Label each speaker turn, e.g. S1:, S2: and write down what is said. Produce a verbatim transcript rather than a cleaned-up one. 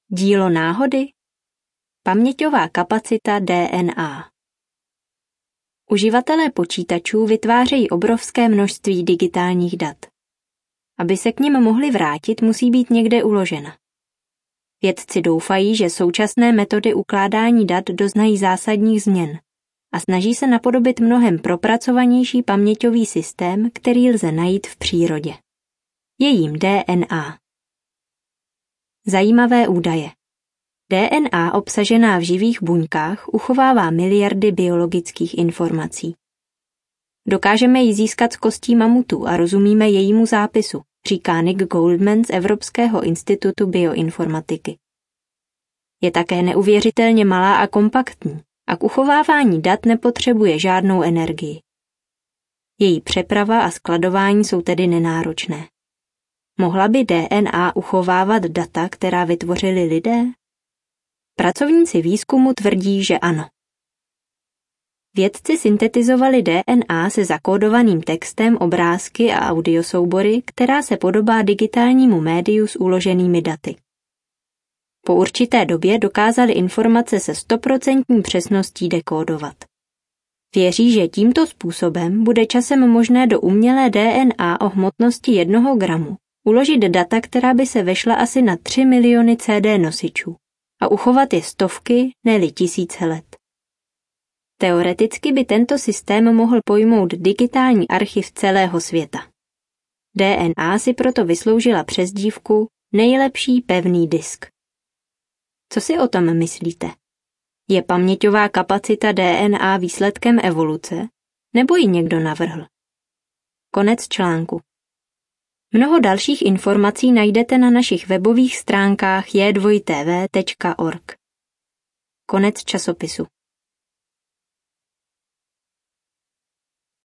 S1: Dílo náhody? Paměťová kapacita D N A. Uživatelé počítačů vytvářejí obrovské množství digitálních dat. Aby se k nim mohli vrátit, musí být někde uložena. Vědci doufají, že současné metody ukládání dat doznají zásadních změn a snaží se napodobit mnohem propracovanější paměťový systém, který lze najít v přírodě. Je jím D N A. Zajímavé údaje. D N A obsažená v živých buňkách uchovává miliardy biologických informací. Dokážeme ji získat z kostí mamutů a rozumíme jejímu zápisu, říká Nick Goldman z Evropského institutu bioinformatiky. Je také neuvěřitelně malá a kompaktní a k uchovávání dat nepotřebuje žádnou energii. Její přeprava a skladování jsou tedy nenáročné. Mohla by D N A uchovávat data, která vytvořili lidé? Pracovníci výzkumu tvrdí, že ano. Vědci syntetizovali D N A se zakódovaným textem, obrázky a audiosoubory, která se podobá digitálnímu médiu s uloženými daty. Po určité době dokázali informace se stoprocentní přesností dekódovat. Věří, že tímto způsobem bude časem možné do umělé D N A o hmotnosti jednoho gramu uložit data, která by se vešla asi na tři miliony C D nosičů a uchovat je stovky, ne-li tisíce let. Teoreticky by tento systém mohl pojmout digitální archiv celého světa. D N A si proto vysloužila přezdívku nejlepší pevný disk. Co si o tom myslíte? Je paměťová kapacita D N A výsledkem evoluce, nebo ji někdo navrhl? Konec článku. Mnoho dalších informací najdete na našich webových stránkách j dvojtv tečka org. Konec časopisu.